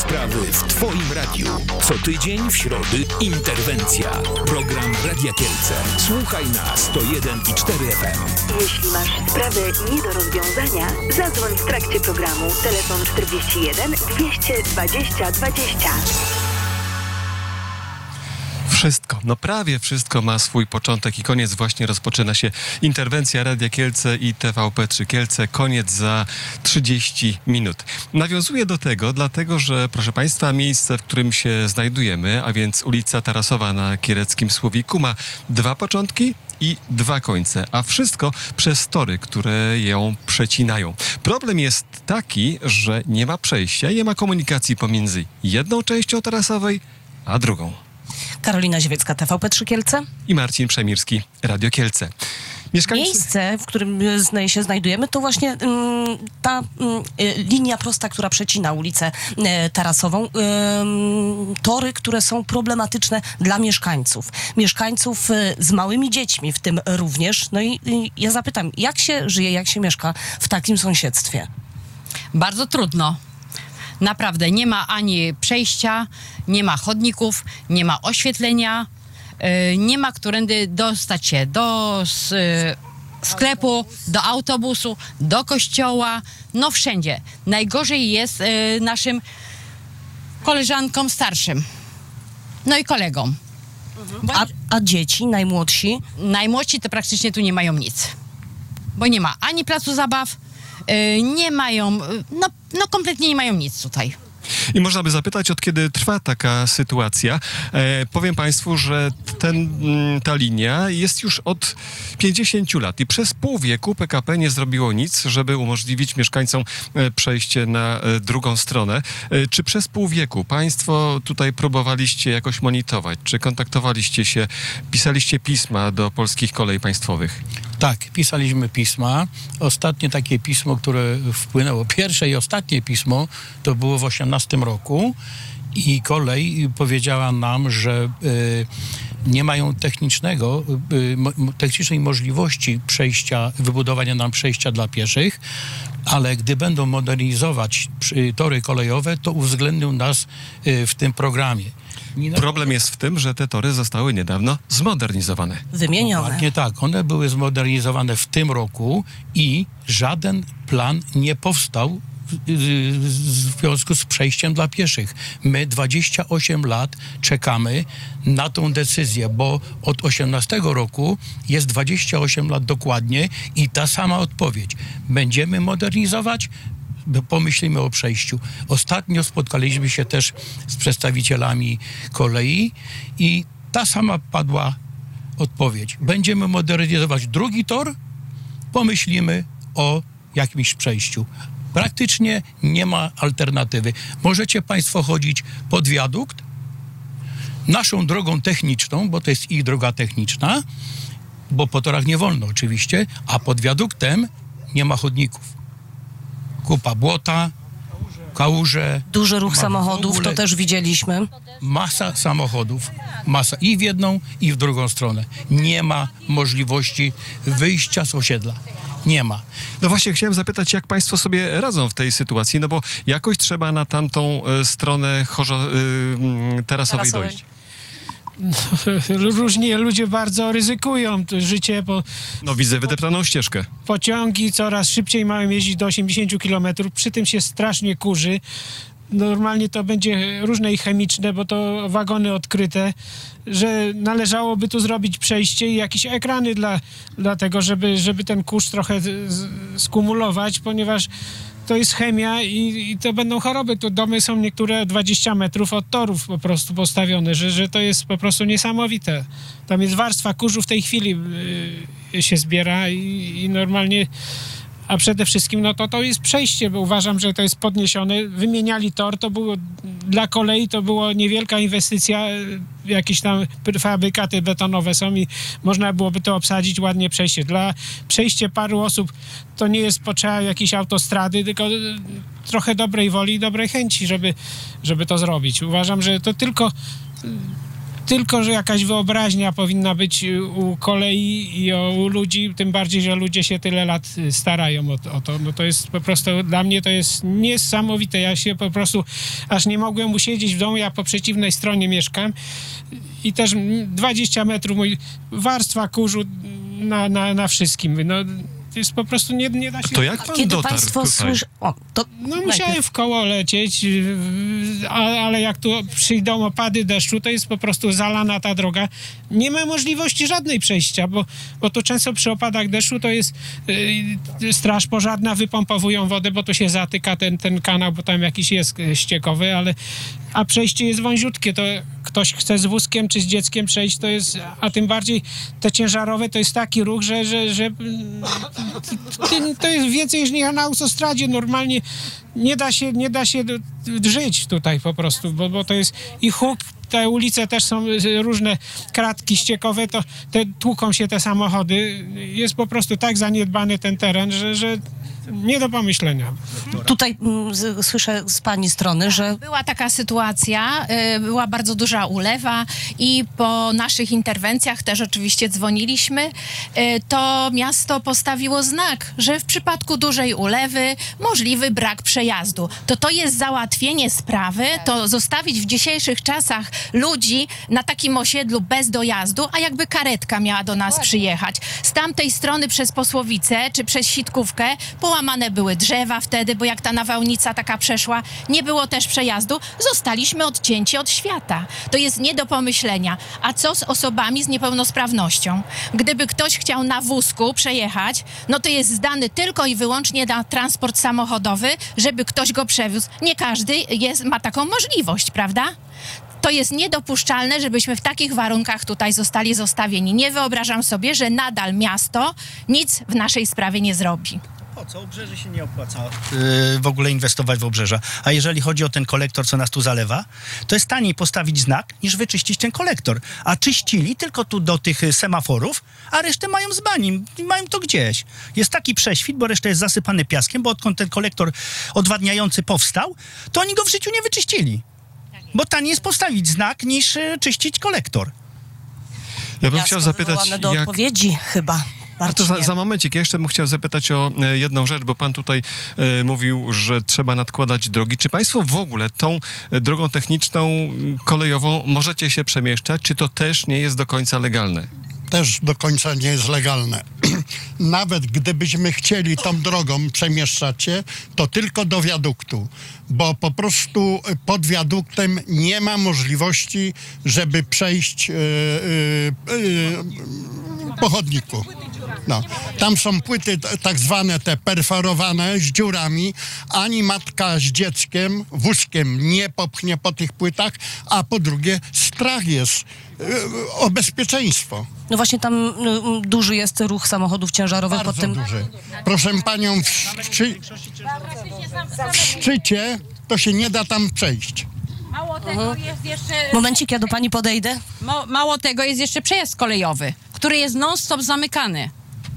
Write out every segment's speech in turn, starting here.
sprawy w Twoim radiu. Co tydzień w środy interwencja. Program Radia Kielce. Słuchaj na 101,4 FM. Jeśli masz sprawę nie do rozwiązania, zadzwoń w trakcie programu. Telefon 41 220 20. Wszystko, no prawie wszystko ma swój początek i koniec. Właśnie rozpoczyna się interwencja Radia Kielce i TVP3 Kielce. Koniec za 30 minut. Nawiązuję do tego, dlatego że, proszę Państwa, miejsce, w którym się znajdujemy, a więc ulica Tarasowa na kiereckim Słowiku, ma 2 początki i 2 końce, a wszystko przez tory, które ją przecinają. Problem jest taki, że nie ma przejścia, nie ma komunikacji pomiędzy jedną częścią tarasowej, a drugą. Karolina Ziewiecka, TVP3 Kielce. I Marcin Przemirski, Radio Kielce. Miejsce, w którym się znajdujemy, to właśnie ta linia prosta, która przecina ulicę Tarasową. Tory, które są problematyczne dla mieszkańców. Mieszkańców z małymi dziećmi, w tym również. No i ja zapytam, jak się żyje, jak się mieszka w takim sąsiedztwie? Bardzo trudno. Naprawdę, nie ma ani przejścia, nie ma chodników, nie ma oświetlenia, nie ma którędy dostać się do sklepu, do autobusu, do kościoła, no wszędzie. Najgorzej jest naszym koleżankom starszym, no i kolegom. A dzieci, najmłodsi? Najmłodsi to praktycznie tu nie mają nic, bo nie ma ani placu zabaw, nie mają, no kompletnie nie mają nic tutaj. I można by zapytać, od kiedy trwa taka sytuacja. Powiem Państwu, że ta linia jest już od 50 lat i przez pół wieku PKP nie zrobiło nic, żeby umożliwić mieszkańcom przejście na drugą stronę. Czy przez pół wieku Państwo tutaj próbowaliście jakoś monitorować? Czy kontaktowaliście się, pisaliście pisma do Polskich Kolei Państwowych? Tak, pisaliśmy pisma. Ostatnie takie pismo, które wpłynęło, pierwsze i ostatnie pismo, to było w 2018 roku i kolej powiedziała nam, że nie mają technicznej możliwości przejścia, wybudowania nam przejścia dla pieszych, ale gdy będą modernizować tory kolejowe, to uwzględnią nas w tym programie. Problem jest w tym, że te tory zostały niedawno zmodernizowane. Wymienione. Dokładnie tak. One były zmodernizowane w tym roku i żaden plan nie powstał w związku z przejściem dla pieszych. My 28 lat czekamy na tą decyzję, bo od 18 roku jest 28 lat dokładnie i ta sama odpowiedź. Będziemy modernizować, pomyślimy o przejściu. Ostatnio spotkaliśmy się też z przedstawicielami kolei i ta sama padła odpowiedź. Będziemy modernizować drugi tor, pomyślimy o jakimś przejściu. Praktycznie nie ma alternatywy. Możecie Państwo chodzić pod wiadukt, naszą drogą techniczną, bo to jest ich droga techniczna, bo po torach nie wolno oczywiście, a pod wiaduktem nie ma chodników. Kupa błota, kałuże. Duży ruch samochodów, to też widzieliśmy. Masa samochodów, masa i w jedną, i w drugą stronę. Nie ma możliwości wyjścia z osiedla. Nie ma. No właśnie, chciałem zapytać, jak Państwo sobie radzą w tej sytuacji, no bo jakoś trzeba na tamtą stronę tarasowej dojść. Różnie ludzie bardzo ryzykują życie, bo no widzę wydeptaną ścieżkę. Pociągi coraz szybciej mają jeździć do 80 km, przy tym się strasznie kurzy. Normalnie to będzie różne i chemiczne, bo to wagony odkryte, że należałoby tu zrobić przejście i jakieś ekrany dla tego, żeby ten kurz trochę skumulować, ponieważ to jest chemia i to będą choroby. Tu domy są niektóre 20 metrów od torów po prostu postawione, że to jest po prostu niesamowite. Tam jest warstwa kurzu w tej chwili się zbiera i normalnie, a przede wszystkim no to jest przejście, bo uważam, że to jest podniesione. Wymieniali tor, to było dla kolei, to było niewielka inwestycja, jakieś tam fabrykaty betonowe są i można byłoby to obsadzić, ładnie przejście. Dla przejścia paru osób to nie jest potrzeba jakiejś autostrady, tylko trochę dobrej woli i dobrej chęci, żeby to zrobić. Uważam, że to tylko tylko że jakaś wyobraźnia powinna być u kolei i u ludzi, tym bardziej, że ludzie się tyle lat starają o to. No to jest po prostu, dla mnie to jest niesamowite. Ja się po prostu aż nie mogłem usiedzieć w domu, ja po przeciwnej stronie mieszkam i też 20 metrów warstwa kurzu na wszystkim. No, to jest po prostu nie da się... To jak pan Kiedy dotarł państwo tutaj? słyszą... No musiałem w koło lecieć, ale jak tu przyjdą opady deszczu, to jest po prostu zalana ta droga. Nie ma możliwości żadnej przejścia, bo tu często przy opadach deszczu to jest straż pożarna, wypompowują wodę, bo to się zatyka ten kanał, bo tam jakiś jest ściekowy, a przejście jest wąziutkie, to ktoś chce z wózkiem czy z dzieckiem przejść, to jest, a tym bardziej te ciężarowe, to jest taki ruch, że to jest więcej niż na autostradzie. Normalnie nie da się żyć tutaj po prostu, bo to jest i huk, te ulice też są różne kratki ściekowe, to tłuką się te samochody. Jest po prostu tak zaniedbany ten teren, że nie do pomyślenia. Tutaj słyszę z pani strony, że Była taka sytuacja, była bardzo duża ulewa i po naszych interwencjach też oczywiście dzwoniliśmy, to miasto postawiło znak, że w przypadku dużej ulewy możliwy brak przejazdu. To jest załatwienie sprawy, to zostawić w dzisiejszych czasach ludzi na takim osiedlu bez dojazdu, a jakby karetka miała do nas przyjechać. Z tamtej strony przez Posłowice czy przez Sitkówkę połamane były drzewa wtedy, bo jak ta nawałnica taka przeszła, nie było też przejazdu, zostaliśmy odcięci od świata. To jest nie do pomyślenia. A co z osobami z niepełnosprawnością? Gdyby ktoś chciał na wózku przejechać, no to jest zdany tylko i wyłącznie na transport samochodowy, żeby ktoś go przewiózł. Nie każdy ma taką możliwość, prawda? To jest niedopuszczalne, żebyśmy w takich warunkach tutaj zostali zostawieni. Nie wyobrażam sobie, że nadal miasto nic w naszej sprawie nie zrobi. Po co? Obrzeże się nie opłaca w ogóle inwestować w obrzeża. A jeżeli chodzi o ten kolektor, co nas tu zalewa, to jest taniej postawić znak, niż wyczyścić ten kolektor. A czyścili tylko tu do tych semaforów, a resztę mają z bani. Mają to gdzieś. Jest taki prześwit, bo reszta jest zasypany piaskiem, bo odkąd ten kolektor odwadniający powstał, to oni go w życiu nie wyczyścili. Bo taniej jest postawić znak, niż czyścić kolektor. Ja bym chciał zapytać, do odpowiedzi chyba. A to za momencik. Ja jeszcze bym chciał zapytać o jedną rzecz, bo pan tutaj mówił, że trzeba nadkładać drogi. Czy państwo w ogóle tą drogą techniczną, kolejową możecie się przemieszczać? Czy to też nie jest do końca legalne? Też do końca nie jest legalne. Nawet gdybyśmy chcieli tą drogą przemieszczać się, to tylko do wiaduktu, bo po prostu pod wiaduktem nie ma możliwości, żeby przejść po chodniku. No. Tam są płyty tak zwane te perforowane z dziurami, ani matka z dzieckiem, wózkiem nie popchnie po tych płytach, a po drugie strach jest o bezpieczeństwo. no właśnie tam duży jest ruch samochodów ciężarowych Bardzo pod tym... duży. Proszę panią, w szczycie to się nie da tam przejść. Mało tego jest jeszcze... Momencik, ja do pani podejdę. Mało tego jest jeszcze przejazd kolejowy, który jest non-stop zamykany.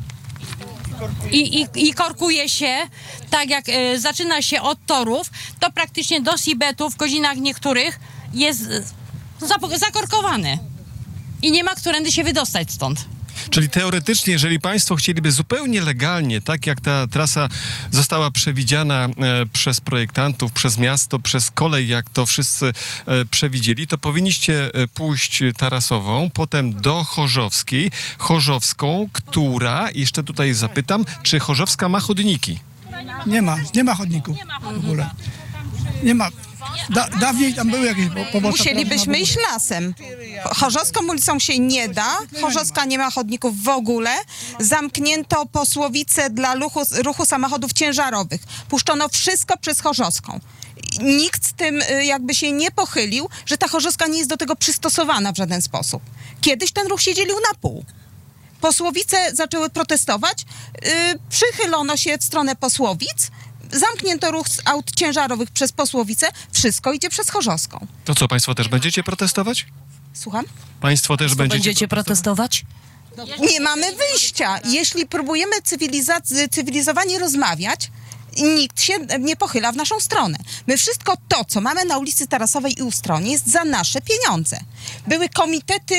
I korkuje się, tak jak zaczyna się od torów, to praktycznie do Sibetu w godzinach niektórych jest zakorkowany. I nie ma którędy się wydostać stąd. Czyli teoretycznie, jeżeli państwo chcieliby zupełnie legalnie, tak jak ta trasa została przewidziana przez projektantów, przez miasto, przez kolej, jak to wszyscy przewidzieli, to powinniście pójść Tarasową, potem do Chorzowskiej, Chorzowską, która, jeszcze tutaj zapytam, czy Chorzowska ma chodniki? Nie ma chodników w ogóle. Nie ma. Dawniej tam były jakieś pobocze. Musielibyśmy iść lasem. Chorzowską ulicą się nie da. Chorzowska nie ma chodników w ogóle. Zamknięto Posłowice dla ruchu samochodów ciężarowych. Puszczono wszystko przez Chorzowską. Nikt z tym jakby się nie pochylił, że ta Chorzowska nie jest do tego przystosowana w żaden sposób. Kiedyś ten ruch się dzielił na pół. Posłowice zaczęły protestować, przychylono się w stronę Posłowic, zamknięto ruch z aut ciężarowych przez Posłowice, wszystko idzie przez Chorzowską. To co, państwo też będziecie protestować? Słucham? Państwo też Będziecie protestować? Nie mamy wyjścia. Jeśli próbujemy cywilizowanie rozmawiać, i nikt się nie pochyla w naszą stronę. My wszystko to, co mamy na ulicy Tarasowej i Ustronie, jest za nasze pieniądze. Były komitety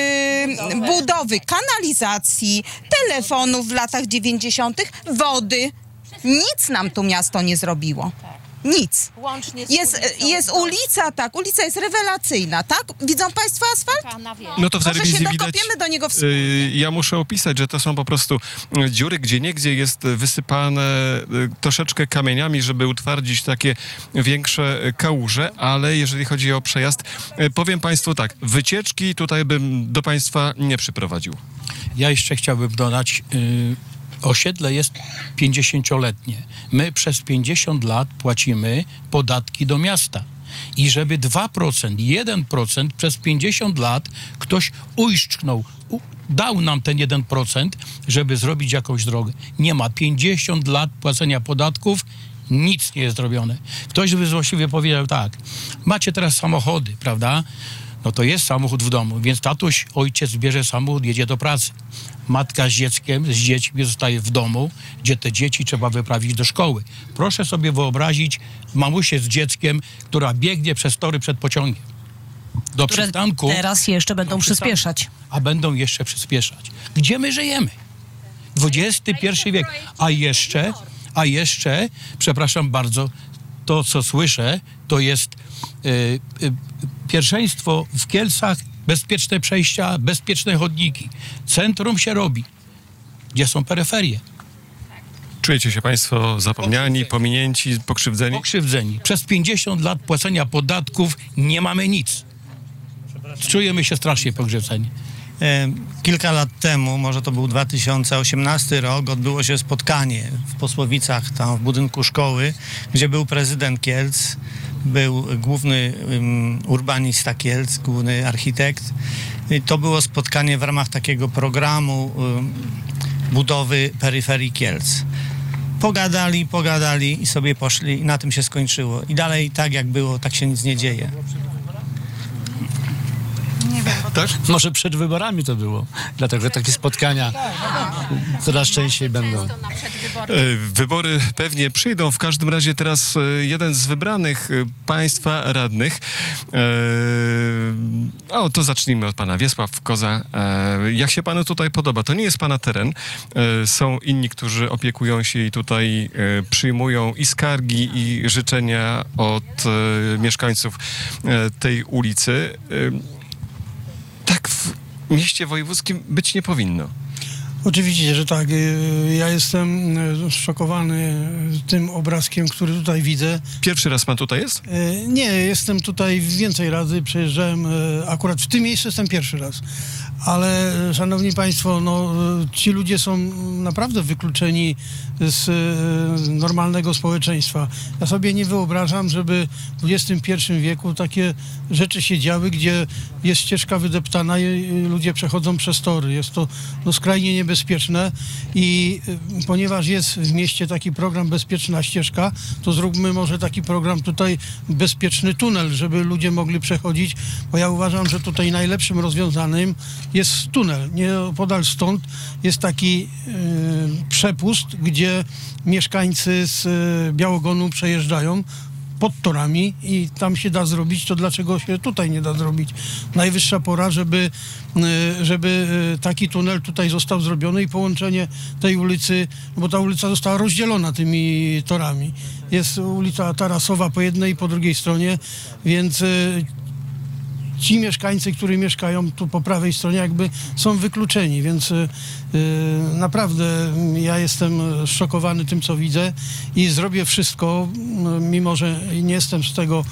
budowy kanalizacji, telefonów w latach 90., wody. Nic nam tu miasto nie zrobiło. Nic. Jest ulica, tak, ulica jest rewelacyjna, tak? Widzą państwo asfalt? No to w Może telewizji się widać, dokopiemy do niego wspólnie. ja muszę opisać, że to są po prostu dziury, gdzieniegdzie jest wysypane troszeczkę kamieniami, żeby utwardzić takie większe kałuże, ale jeżeli chodzi o przejazd, powiem państwu tak, wycieczki tutaj bym do państwa nie przyprowadził. Ja jeszcze chciałbym dodać, osiedle jest 50-letnie. My przez 50 lat płacimy podatki do miasta. I żeby 2%, 1% przez 50 lat ktoś uiszczknął, dał nam ten 1%, żeby zrobić jakąś drogę. Nie ma 50 lat płacenia podatków, nic nie jest zrobione. Ktoś by złośliwie powiedział tak, macie teraz samochody, prawda? No to jest samochód w domu, więc tatuś, ojciec bierze samochód, jedzie do pracy. Matka z dzieckiem, z dziećmi zostaje w domu, gdzie te dzieci trzeba wyprawić do szkoły. Proszę sobie wyobrazić mamusię z dzieckiem, która biegnie przez tory przed pociągiem. Do przystanku. Teraz jeszcze będą przyspieszać. A będą jeszcze przyspieszać. Gdzie my żyjemy? XXI wiek. A jeszcze, przepraszam bardzo, to co słyszę, to jest pierwszeństwo w Kielcach, bezpieczne przejścia, bezpieczne chodniki. Centrum się robi. Gdzie są peryferie? Czujecie się państwo zapomniani, pominięci, pokrzywdzeni? Pokrzywdzeni. Przez 50 lat płacenia podatków nie mamy nic. Czujemy się strasznie pokrzywdzeni. Kilka lat temu, może to był 2018 rok, odbyło się spotkanie w Posłowicach, tam w budynku szkoły, gdzie był prezydent Kielc, był główny urbanista Kielc, główny architekt. I to było spotkanie w ramach takiego programu budowy peryferii Kielc. Pogadali i sobie poszli i na tym się skończyło. I dalej tak jak było, tak się nic nie dzieje. Nie wiem, Tak? może przed wyborami to było. Dlatego, że takie spotkania coraz częściej będą. Wybory pewnie przyjdą. W każdym razie teraz jeden z wybranych państwa radnych. To zacznijmy od pana. Wiesław Koza. Jak się panu tutaj podoba? To nie jest pana teren. Są inni, którzy opiekują się i tutaj przyjmują i skargi, i życzenia od mieszkańców tej ulicy. Tak w mieście wojewódzkim być nie powinno. Oczywiście, że tak. Ja jestem zszokowany tym obrazkiem, który tutaj widzę. Pierwszy raz pan tutaj jest? Nie, jestem tutaj więcej razy, przejeżdżałem, akurat w tym miejscu jestem pierwszy raz. Ale, szanowni państwo, ci ludzie są naprawdę wykluczeni z normalnego społeczeństwa. Ja sobie nie wyobrażam, żeby w XXI wieku takie rzeczy się działy, gdzie jest ścieżka wydeptana i ludzie przechodzą przez tory. Jest to skrajnie niebezpieczne i ponieważ jest w mieście taki program Bezpieczna Ścieżka, to zróbmy może taki program tutaj Bezpieczny Tunel, żeby ludzie mogli przechodzić, bo ja uważam, że tutaj najlepszym rozwiązanym jest tunel. Nieopodal stąd jest taki przepust, gdzie mieszkańcy z Białogonu przejeżdżają pod torami i tam się da zrobić, to dlaczego się tutaj nie da zrobić? Najwyższa pora, żeby taki tunel tutaj został zrobiony i połączenie tej ulicy, bo ta ulica została rozdzielona tymi torami. Jest ulica Tarasowa po jednej i po drugiej stronie, więc ci mieszkańcy, którzy mieszkają tu po prawej stronie, jakby są wykluczeni, więc naprawdę ja jestem zszokowany tym, co widzę i zrobię wszystko, mimo że nie jestem z tego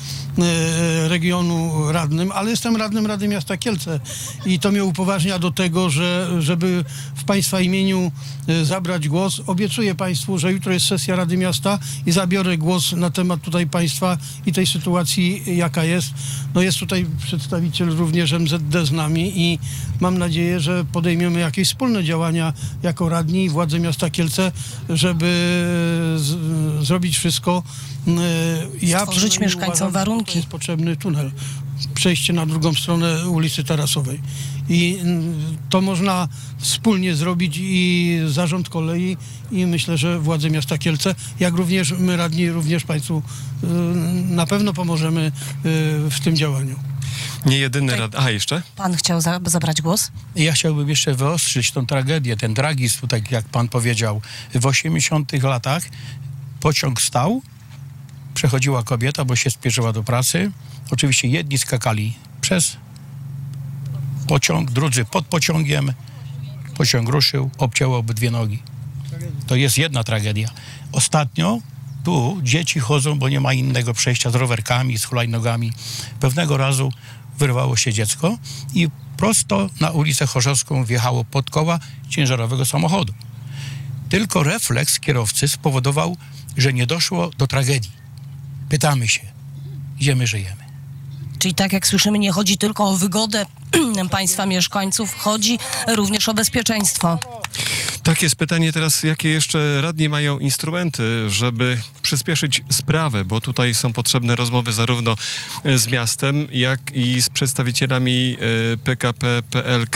regionu radnym, ale jestem radnym Rady Miasta Kielce i to mnie upoważnia do tego, żeby w państwa imieniu zabrać głos. Obiecuję państwu, że jutro jest sesja Rady Miasta i zabiorę głos na temat tutaj państwa i tej sytuacji, jaka jest. Jest tutaj przedstawiciel również MZD z nami i mam nadzieję, że podejmiemy jakieś wspólne działania jako radni i władze miasta Kielce, żeby zrobić wszystko, Stworzyć przynajmniej mieszkańcom uważam, że warunki. tutaj jest potrzebny tunel, przejście na drugą stronę ulicy Tarasowej. I to można wspólnie zrobić i Zarząd Kolei, i myślę, że władze miasta Kielce, jak również my radni, również Państwu na pewno pomożemy w tym działaniu. Nie jedyny jeszcze? Pan chciał zabrać głos? Ja chciałbym jeszcze wyostrzyć tą tragedię, ten tragizm, tak jak pan powiedział. W 80 latach pociąg stał, przechodziła kobieta, bo się spieszyła do pracy. Oczywiście jedni skakali przez pociąg, drudzy pod pociągiem. Pociąg ruszył, obcięło obydwie nogi. To jest jedna tragedia. Ostatnio tu dzieci chodzą, bo nie ma innego przejścia z rowerkami, z hulajnogami. Pewnego razu wyrwało się dziecko i prosto na ulicę Chorzowską wjechało pod koła ciężarowego samochodu. Tylko refleks kierowcy spowodował, że nie doszło do tragedii. Pytamy się, gdzie my żyjemy? Czyli tak jak słyszymy, nie chodzi tylko o wygodę państwa mieszkańców, chodzi również o bezpieczeństwo. Tak jest pytanie teraz, jakie jeszcze radni mają instrumenty, żeby przyspieszyć sprawę, bo tutaj są potrzebne rozmowy zarówno z miastem, jak i z przedstawicielami PKP PLK.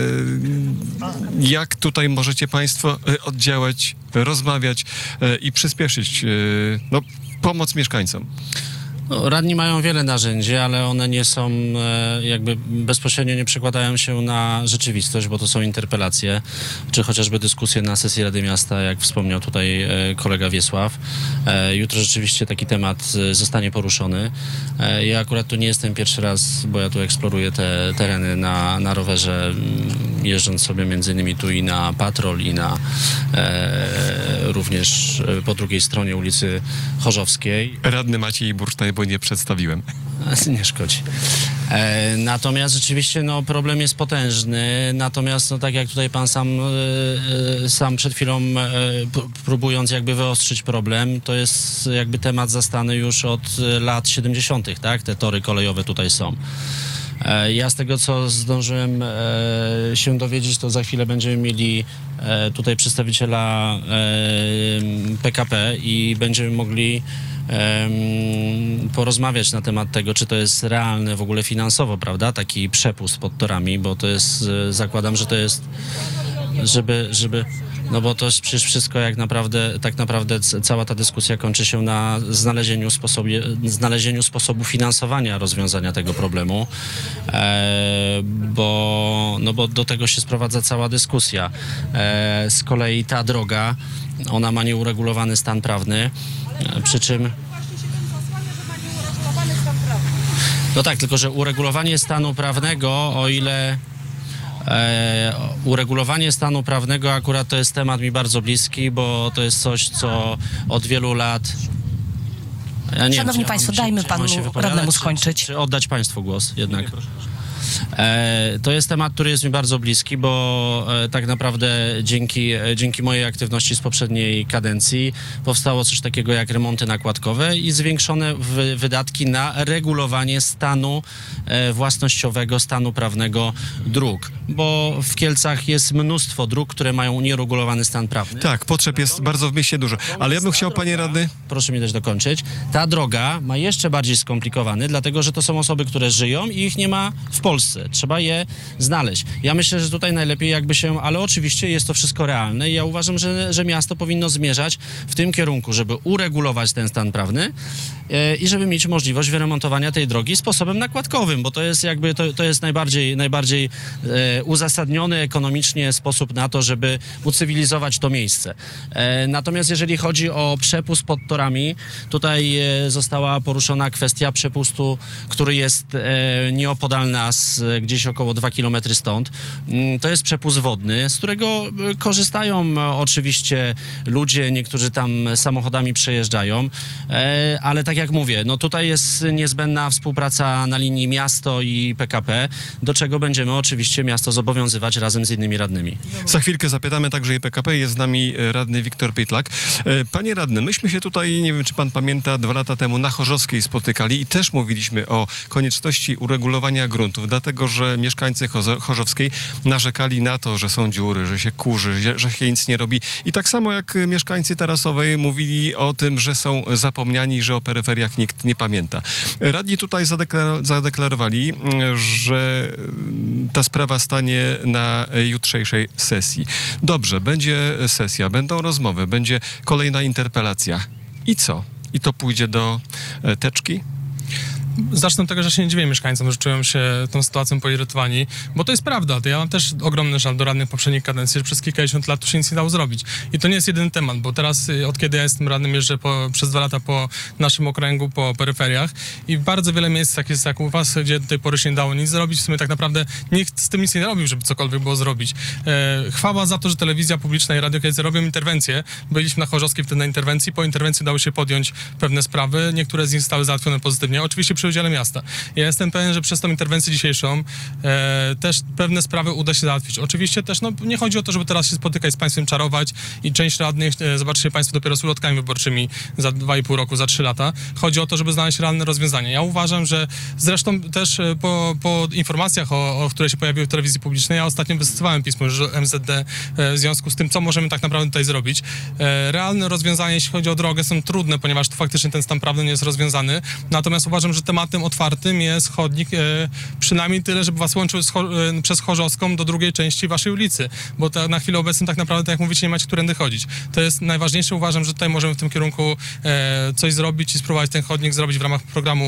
Jak tutaj możecie Państwo oddziałać, rozmawiać i przyspieszyć pomoc mieszkańcom? No, radni mają wiele narzędzi, ale one nie są, jakby bezpośrednio nie przekładają się na rzeczywistość, bo to są interpelacje, czy chociażby dyskusje na sesji Rady Miasta, jak wspomniał tutaj kolega Wiesław. Jutro rzeczywiście taki temat zostanie poruszony. Ja akurat tu nie jestem pierwszy raz, bo ja tu eksploruję te tereny na rowerze, jeżdżąc sobie między innymi tu i na Patrol, i na również po drugiej stronie ulicy Chorzowskiej. Radny Maciej Bursztyn, bo nie przedstawiłem. Nie szkodzi. Natomiast rzeczywiście problem jest potężny, natomiast tak jak tutaj pan sam przed chwilą próbując jakby wyostrzyć problem, to jest jakby temat zastany już od lat 70., tak? Te tory kolejowe tutaj są. Ja z tego, co zdążyłem się dowiedzieć, to za chwilę będziemy mieli tutaj przedstawiciela PKP i będziemy mogli porozmawiać na temat tego, czy to jest realne w ogóle finansowo, prawda, taki przepust pod torami, bo to jest, zakładam, że to jest, bo to jest przecież wszystko tak naprawdę cała ta dyskusja kończy się na znalezieniu sposobu finansowania rozwiązania tego problemu, bo do tego się sprowadza cała dyskusja. Z kolei ta droga, ona ma nieuregulowany stan prawny, przy czym... No tak, tylko że uregulowanie stanu prawnego, o ile... uregulowanie stanu prawnego akurat to jest temat mi bardzo bliski, bo to jest coś, co od wielu lat... Ja nie Szanowni wiem, Państwo, dajmy panu radnemu skończyć. Czy oddać Państwu głos jednak? To jest temat, który jest mi bardzo bliski, bo tak naprawdę dzięki mojej aktywności z poprzedniej kadencji powstało coś takiego jak remonty nakładkowe i zwiększone wydatki na regulowanie stanu własnościowego, stanu prawnego dróg, bo w Kielcach jest mnóstwo dróg, które mają nieregulowany stan prawny. Tak, potrzeb jest bardzo w mieście dużo, ale ja bym chciał, panie radny... Proszę mi dać dokończyć. Ta droga ma jeszcze bardziej skomplikowany, dlatego że to są osoby, które żyją i ich nie ma w Polsce. Trzeba je znaleźć. Ja myślę, że tutaj najlepiej jakby się, ale oczywiście jest to wszystko realne i ja uważam, że miasto powinno zmierzać w tym kierunku, żeby uregulować ten stan prawny i żeby mieć możliwość wyremontowania tej drogi sposobem nakładkowym, bo to jest jakby, to jest najbardziej uzasadniony ekonomicznie sposób na to, żeby ucywilizować to miejsce. Natomiast jeżeli chodzi o przepust pod torami, tutaj została poruszona kwestia przepustu, który jest nieopodal nas, gdzieś około 2 km stąd. To jest przepust wodny, z którego korzystają oczywiście ludzie, niektórzy tam samochodami przejeżdżają, ale tak jak mówię, tutaj jest niezbędna współpraca na linii miasto i PKP, do czego będziemy oczywiście miasto zobowiązywać razem z innymi radnymi. Za chwilkę zapytamy także i PKP. Jest z nami radny Wiktor Pytlak. Panie radny, myśmy się tutaj, nie wiem czy pan pamięta, 2 lata temu na Chorzowskiej spotykali i też mówiliśmy o konieczności uregulowania gruntów. dlatego że mieszkańcy Chorzowskiej narzekali na to, że są dziury, że się kurzy, że się nic nie robi. I tak samo jak mieszkańcy Tarasowej mówili o tym, że są zapomniani, że o peryferiach nikt nie pamięta. Radni tutaj zadeklarowali, że ta sprawa stanie na jutrzejszej sesji. Dobrze, będzie sesja, będą rozmowy, będzie kolejna interpelacja. I co? I to pójdzie do teczki? Zacznę od tego, że się nie dziwię mieszkańcom, że czują się tą sytuacją poirytowani, bo to jest prawda. To ja mam też ogromny żal do radnych poprzedniej kadencji, że przez kilkadziesiąt lat tu się nic nie dało zrobić. I to nie jest jedyny temat, bo teraz, od kiedy ja jestem radnym, jeżdżę przez 2 lata po naszym okręgu, po peryferiach i bardzo wiele miejsc, tak jest jak u was, gdzie do tej pory się nie dało nic zrobić. W sumie tak naprawdę nikt z tym nic nie robił, żeby cokolwiek było zrobić. Chwała za to, że telewizja publiczna i Radio Kielce robią interwencje. Byliśmy na Chorzowskiej wtedy na interwencji. Po interwencji dało się podjąć pewne sprawy. Niektóre z nich zostały załatwione pozytywnie. Oczywiście przy udziale miasta. Ja jestem pewien, że przez tą interwencję dzisiejszą też pewne sprawy uda się załatwić. Oczywiście też nie chodzi o to, żeby teraz się spotykać z państwem, czarować i część radnych, zobaczycie państwo dopiero z ulotkami wyborczymi za 2,5 roku, za 3 lata. Chodzi o to, żeby znaleźć realne rozwiązanie. Ja uważam, że zresztą też po informacjach, które się pojawiły w telewizji publicznej, ja ostatnio wystosowałem pismo MZD w związku z tym, co możemy tak naprawdę tutaj zrobić. Realne rozwiązania, jeśli chodzi o drogę, są trudne, ponieważ tu faktycznie ten stan prawny nie jest rozwiązany. Natomiast uważam, że tematem otwartym jest chodnik, przynajmniej tyle, żeby was łączył przez Chorzowską do drugiej części waszej ulicy, bo na chwilę obecną tak naprawdę, tak jak mówicie, nie macie którędy chodzić. To jest najważniejsze. Uważam, że tutaj możemy w tym kierunku coś zrobić i spróbować ten chodnik zrobić w ramach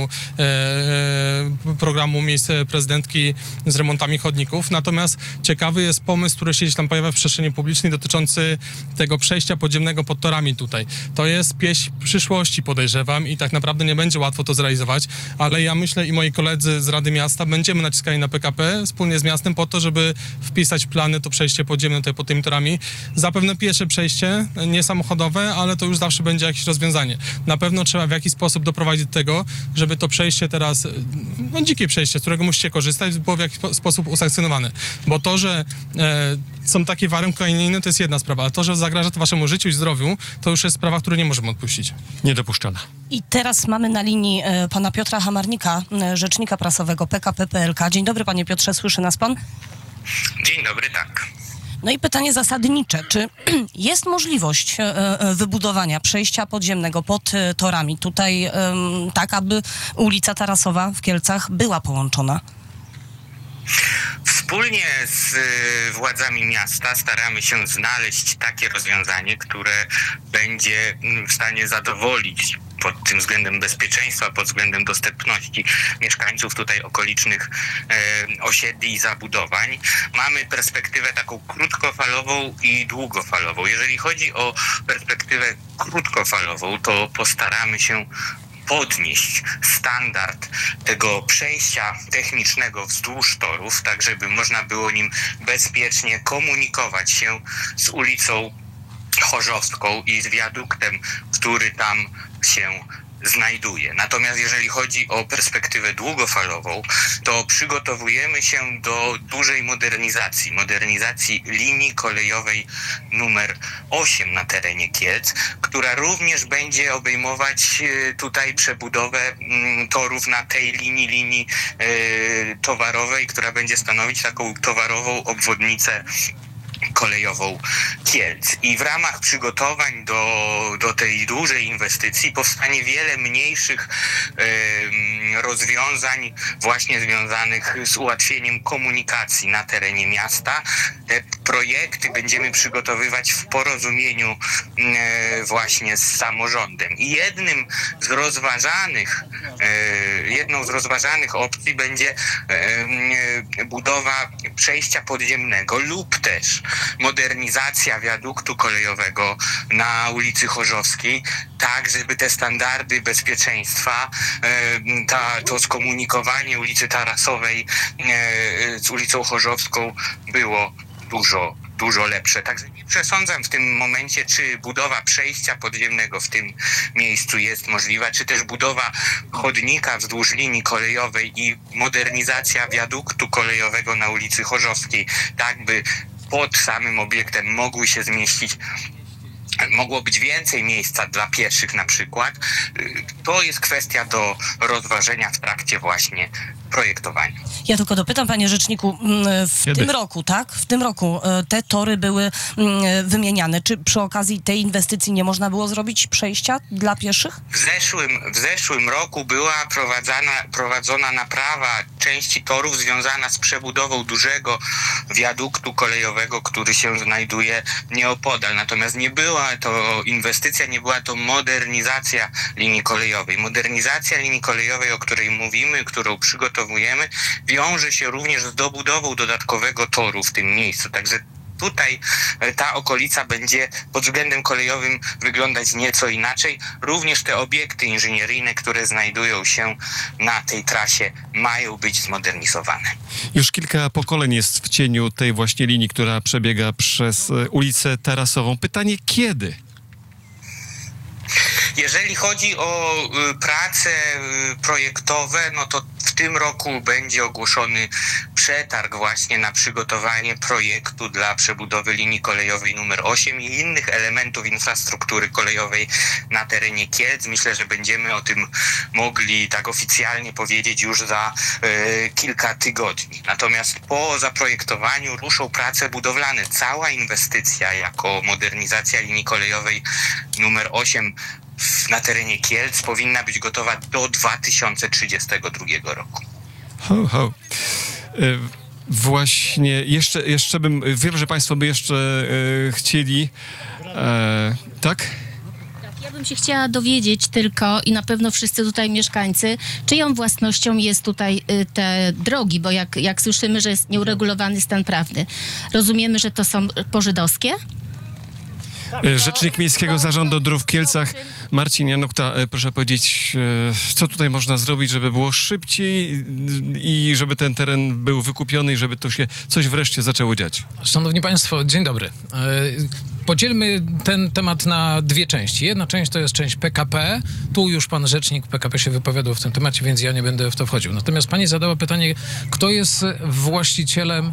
programu miejsc prezydentki z remontami chodników. Natomiast ciekawy jest pomysł, który się gdzieś tam pojawia w przestrzeni publicznej dotyczący tego przejścia podziemnego pod torami tutaj. To jest pieśń przyszłości, podejrzewam, i tak naprawdę nie będzie łatwo to zrealizować, ale ja myślę i moi koledzy z Rady Miasta będziemy naciskali na PKP wspólnie z miastem po to, żeby wpisać w plany to przejście podziemne tutaj pod tymi torami. Zapewne piesze przejście, nie samochodowe, ale to już zawsze będzie jakieś rozwiązanie. Na pewno trzeba w jakiś sposób doprowadzić do tego, żeby to przejście teraz, dzikie przejście, z którego musicie korzystać, było w jakiś sposób usankcjonowane. Bo to, że są takie warunki, a nie inne, to jest jedna sprawa, ale to, że zagraża to waszemu życiu i zdrowiu, to już jest sprawa, której nie możemy odpuścić. Niedopuszczalna. I teraz mamy na linii pana Piotra Hamarnika, rzecznika prasowego PKP PLK. Dzień dobry, panie Piotrze, słyszy nas pan? Dzień dobry, tak. No i pytanie zasadnicze, czy jest możliwość wybudowania przejścia podziemnego pod torami tutaj, tak aby ulica Tarasowa w Kielcach była połączona? Wspólnie z władzami miasta staramy się znaleźć takie rozwiązanie, które będzie w stanie zadowolić pod tym względem bezpieczeństwa, pod względem dostępności mieszkańców tutaj okolicznych osiedli i zabudowań. Mamy perspektywę taką krótkofalową i długofalową. Jeżeli chodzi o perspektywę krótkofalową, to postaramy się podnieść standard tego przejścia technicznego wzdłuż torów, tak żeby można było nim bezpiecznie komunikować się z ulicą Chorzowską i z wiaduktem, który tam się znajduje. Natomiast jeżeli chodzi o perspektywę długofalową, to przygotowujemy się do dużej modernizacji linii kolejowej numer 8 na terenie Kielc, która również będzie obejmować tutaj przebudowę torów na tej linii towarowej, która będzie stanowić taką towarową obwodnicę kolejową Kielc. I w ramach przygotowań do tej dużej inwestycji powstanie wiele mniejszych rozwiązań właśnie związanych z ułatwieniem komunikacji na terenie miasta. Te projekty będziemy przygotowywać w porozumieniu właśnie z samorządem. I jedną z rozważanych opcji będzie budowa przejścia podziemnego lub też modernizacja wiaduktu kolejowego na ulicy Chorzowskiej, tak żeby te standardy bezpieczeństwa, to skomunikowanie ulicy Tarasowej z ulicą Chorzowską było dużo lepsze. Także nie przesądzam w tym momencie, czy budowa przejścia podziemnego w tym miejscu jest możliwa, czy też budowa chodnika wzdłuż linii kolejowej i modernizacja wiaduktu kolejowego na ulicy Chorzowskiej, tak by pod samym obiektem mogły się zmieścić mogło być więcej miejsca dla pieszych na przykład, to jest kwestia do rozważenia w trakcie właśnie projektowania. Ja tylko dopytam, panie rzeczniku, tym roku, tak? W tym roku te tory były wymieniane. Czy przy okazji tej inwestycji nie można było zrobić przejścia dla pieszych? W zeszłym roku była prowadzona naprawa części torów związana z przebudową dużego wiaduktu kolejowego, który się znajduje nieopodal. Natomiast nie była to inwestycja, nie była to modernizacja linii kolejowej. Modernizacja linii kolejowej, o której mówimy, którą przygotowujemy, wiąże się również z dobudową dodatkowego toru w tym miejscu. Także tutaj ta okolica będzie pod względem kolejowym wyglądać nieco inaczej. Również te obiekty inżynieryjne, które znajdują się na tej trasie, mają być zmodernizowane. Już kilka pokoleń jest w cieniu tej właśnie linii, która przebiega przez ulicę Tarasową. Pytanie, kiedy? Jeżeli chodzi o prace projektowe, no to w tym roku będzie ogłoszony przetarg właśnie na przygotowanie projektu dla przebudowy linii kolejowej numer 8 i innych elementów infrastruktury kolejowej na terenie Kielc. Myślę, że będziemy o tym mogli tak oficjalnie powiedzieć już za kilka tygodni. Natomiast po zaprojektowaniu ruszą prace budowlane. Cała inwestycja jako modernizacja linii kolejowej numer 8 na terenie Kielc powinna być gotowa do 2032 roku. Właśnie, jeszcze wiem, że państwo by jeszcze chcieli, tak? Ja bym się chciała dowiedzieć tylko, i na pewno wszyscy tutaj mieszkańcy, czyją własnością jest tutaj te drogi, bo jak słyszymy, że jest nieuregulowany stan prawny. Rozumiemy, że to są pożydowskie? Rzecznik Miejskiego Zarządu Dróg w Kielcach, Marcin Janukta, proszę powiedzieć, co tutaj można zrobić, żeby było szybciej i żeby ten teren był wykupiony i żeby to się coś wreszcie zaczęło dziać. Szanowni Państwo, dzień dobry. Podzielmy ten temat na dwie części. Jedna część to jest część PKP. Tu już pan rzecznik PKP się wypowiadał w tym temacie, więc ja nie będę w to wchodził. Natomiast pani zadała pytanie, kto jest właścicielem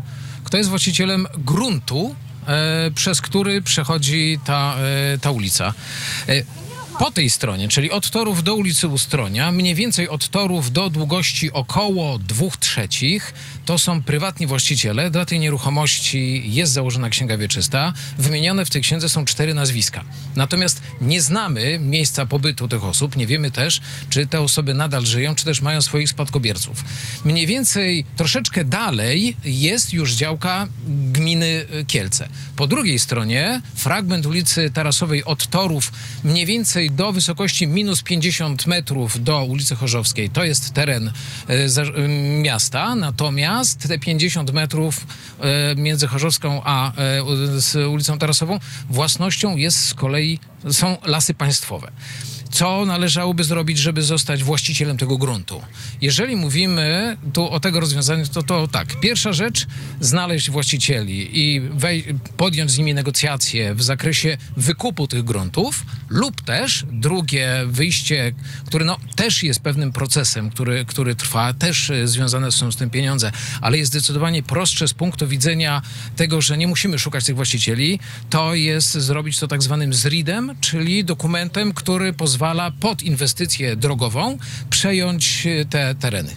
gruntu, przez który przechodzi ta ulica. Po tej stronie, czyli od torów do ulicy Ustronia, mniej więcej od torów do długości około 2/3, to są prywatni właściciele. Dla tej nieruchomości jest założona księga wieczysta. Wymienione w tej księdze są 4 nazwiska. Natomiast nie znamy miejsca pobytu tych osób. Nie wiemy też, czy te osoby nadal żyją, czy też mają swoich spadkobierców. Mniej więcej troszeczkę dalej jest już działka gminy Kielce. Po drugiej stronie fragment ulicy Tarasowej od torów mniej więcej do wysokości minus 50 metrów do ulicy Chorzowskiej. To jest teren miasta, natomiast te 50 metrów między Chorzowską a z ulicą Tarasową własnością jest z kolei, są Lasy Państwowe. Co należałoby zrobić, żeby zostać właścicielem tego gruntu? Jeżeli mówimy tu o tego rozwiązaniu, to tak. Pierwsza rzecz, znaleźć właścicieli i podjąć z nimi negocjacje w zakresie wykupu tych gruntów, lub też drugie wyjście, które też jest pewnym procesem, który trwa, też związane są z tym pieniądze, ale jest zdecydowanie prostsze z punktu widzenia tego, że nie musimy szukać tych właścicieli, to jest zrobić to tak zwanym ZRID-em, czyli dokumentem, który pozwala pod inwestycję drogową przejąć te tereny.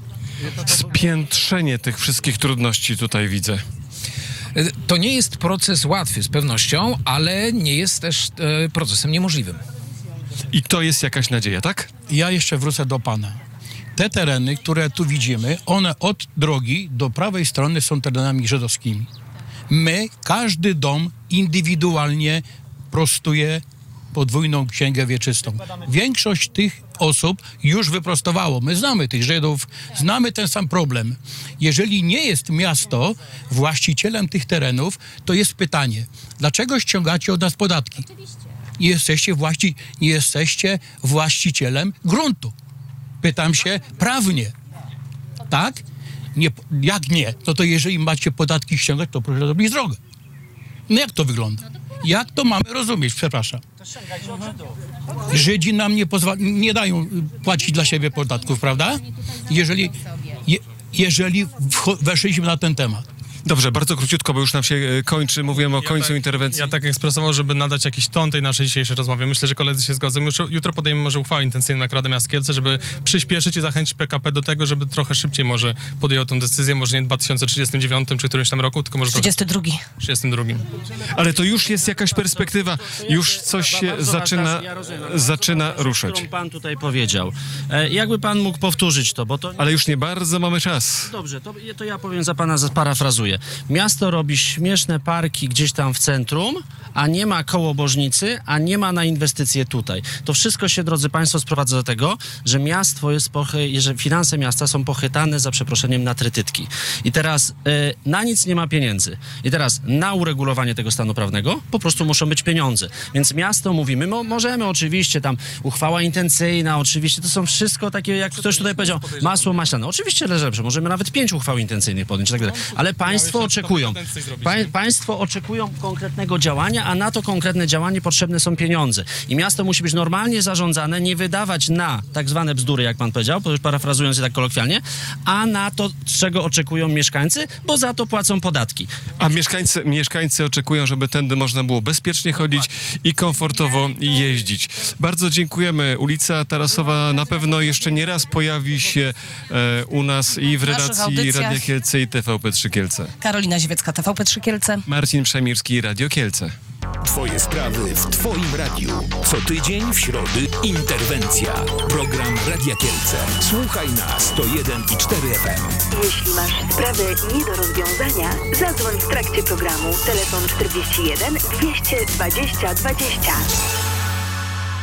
Spiętrzenie tych wszystkich trudności tutaj widzę. To nie jest proces łatwy z pewnością, ale nie jest też procesem niemożliwym. I to jest jakaś nadzieja, tak? Ja jeszcze wrócę do pana. Te tereny, które tu widzimy, one od drogi do prawej strony są terenami żydowskimi. Każdy dom indywidualnie prostuje podwójną księgę wieczystą. Większość tych osób już wyprostowało. My znamy tych Żydów, znamy ten sam problem. Jeżeli nie jest miasto właścicielem tych terenów, to jest pytanie, dlaczego ściągacie od nas podatki? Nie jesteście właścicielem gruntu. Pytam się prawnie. Tak? Nie, jak nie? No to jeżeli macie podatki ściągać, to proszę zrobić drogę. No jak to wygląda? Jak to mamy rozumieć? Przepraszam. Żydzi nam nie dają płacić dla siebie podatków, prawda? Jeżeli weszliśmy na ten temat. Dobrze, bardzo króciutko, bo już nam się kończy. Mówiłem o końcu interwencji. Ja tak ekspresował, żeby nadać jakiś ton tej naszej dzisiejszej rozmowie. Myślę, że koledzy się zgodzą. Jutro podejmiemy może uchwałę intencyjną jak Rada Miasta Kielce, żeby przyspieszyć i zachęcić PKP do tego, żeby trochę szybciej może podjęło tę decyzję, może nie w 2039 czy którymś tam roku, tylko może 32. 32. Ale to już jest jakaś perspektywa, już coś się zaczyna ruszać. Którą pan tutaj powiedział. Jakby pan mógł powtórzyć to, bo to... Ale już nie bardzo mamy czas. Dobrze, to ja powiem za pana, parafrazuję. Miasto robi śmieszne parki gdzieś tam w centrum, a nie ma koło Bożnicy, a nie ma na inwestycje tutaj. To wszystko się, drodzy państwo, sprowadza do tego, że miasto jest że finanse miasta są pochytane, za przeproszeniem, na trytytki. I teraz na nic nie ma pieniędzy. I teraz na uregulowanie tego stanu prawnego po prostu muszą być pieniądze. Więc miasto mówi, my możemy oczywiście tam, uchwała intencyjna, oczywiście to są wszystko takie, jak ktoś tutaj powiedział, masło maślane. Oczywiście lepsze, możemy nawet 5 uchwał intencyjnych podjąć, tak dalej. Ale państwo oczekują. Państwo oczekują konkretnego działania, a na to konkretne działanie potrzebne są pieniądze. I miasto musi być normalnie zarządzane, nie wydawać na tak zwane bzdury, jak pan powiedział, parafrazując je tak kolokwialnie, a na to, czego oczekują mieszkańcy, bo za to płacą podatki. A mieszkańcy oczekują, żeby tędy można było bezpiecznie chodzić i komfortowo jeździć. Bardzo dziękujemy. Ulica Tarasowa na pewno jeszcze nie raz pojawi się u nas i w redakcji Radia Kielce i TVP3 Kielce. Karolina Ziwiecka, TVP3 Kielce. Marcin Przemirski, Radio Kielce. Twoje sprawy w Twoim radiu. Co tydzień w środy interwencja. Program Radia Kielce. Słuchaj na 101,4 FM. Jeśli masz sprawy nie do rozwiązania, zadzwoń w trakcie programu. Telefon 41 220 20 20.